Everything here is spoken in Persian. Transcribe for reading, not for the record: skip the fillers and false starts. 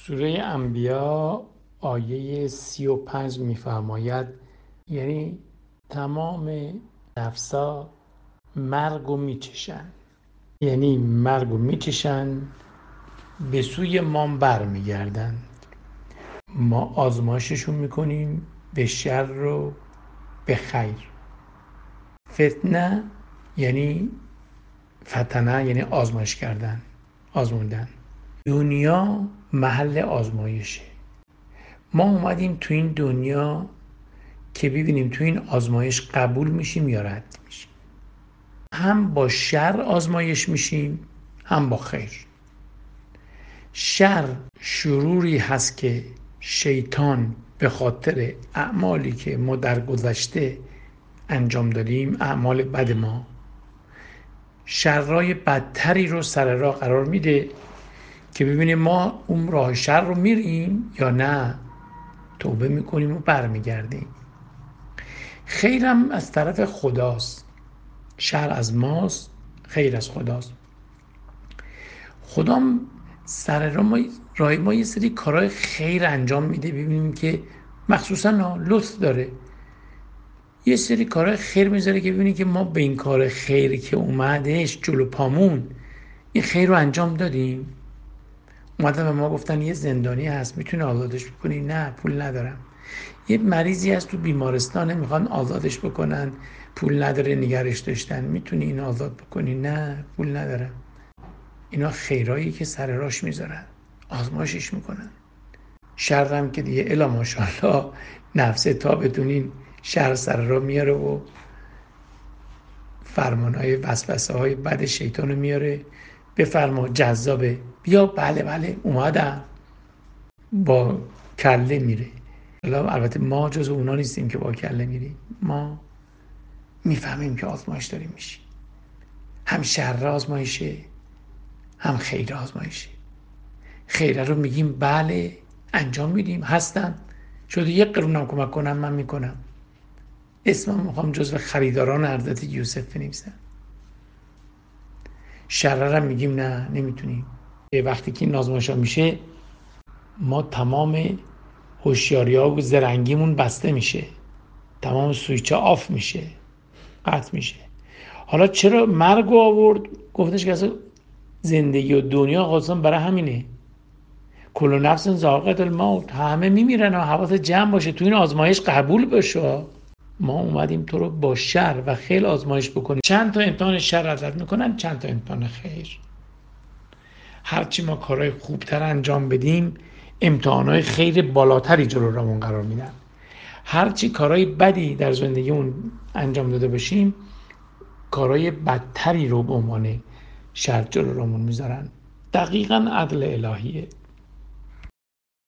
سوره انبیا آیه 35 می‌فرماید یعنی تمام نفسا مرگو میچشن، یعنی مرگو میچشن به سوی ما برمیگردن. ما آزمایششون میکنیم به شر و به خیر. فتنه یعنی فتنه یعنی آزمایش کردن، آزموندن. دنیا محل آزمایشه. ما اومدیم تو این دنیا که ببینیم تو این آزمایش قبول میشیم یا رد میشیم. هم با شر آزمایش میشیم هم با خیر. شر شروری هست که شیطان به خاطر اعمالی که ما در گذشته انجام دادیم، اعمال بد ما، شرای بدتری رو سر راه قرار میده که ببینیم ما اون راه شر رو میریم یا نه، توبه میکنیم و برمیگردیم. خیرم از طرف خداست، شر از ماست، خیر از خداست. خدا سر راه ما یه سری کارهای خیر انجام میده، ببینیم که مخصوصا لطف داره، یه سری کارهای خیر میذاره که ببینیم که ما به این کار خیری که اومدهش جلو پامون این خیر رو انجام دادیم. اومدن به ما گفتن یه زندانی هست میتونه آزادش بکنی، نه پول ندارم. یه مریضی هست تو بیمارستانه میخوان آزادش بکنن، پول نداره نگرش داشتن، میتونی این آزاد بکنی، نه پول ندارم. اینا خیرایی که سر راش میذارن، آزمایشش میکنن. شرم که دیگه الا ماشاءالله نفسه تا بتونین شر سر را میاره و فرمانهای وسوسه های بد شیطان رو میاره. بفرما جذابه، بیا بله اومدم، با کله میره. البته ما جز اونا نیستیم که با کله میریم، ما میفهمیم که آزمایش داریم میشیم، هم شر آزمایشه هم خیر آزمایشه. خیره رو میگیم بله انجام میدیم، هستم، شده یک قرونم کمک کنم من میکنم، اسمم میخوام جزو خریداران حضرت یوسف بنویسم. شر رو میگیم نه نمیتونیم. وقتی که این آزمایشا میشه ما تمام هوشیاری‌ها و زرنگیمون بسته میشه، تمام سویچا آف میشه، قطع میشه. حالا چرا مرگ آورد؟ گفتش که اصلا زندگی و دنیا خواستن برای همینه، کل نفس ذائقة الموت، همه میمیرن و حواست جمع باشه، تو این آزمایش قبول بشه. ما اومدیم تو رو با شر و خیر آزمایش بکنیم. چند تا امتحان شر ازت میکنن، چند تا امتحان خیر. هرچی ما کارهای خوبتر انجام بدیم امتحانهای خیر بالاتری جلو رامون قرار میدن. هرچی کارهای بدی در زندگیمون انجام داده باشیم کارهای بدتری رو به عنوان شر جلو رامون میذارن. دقیقاً عدل الهیه.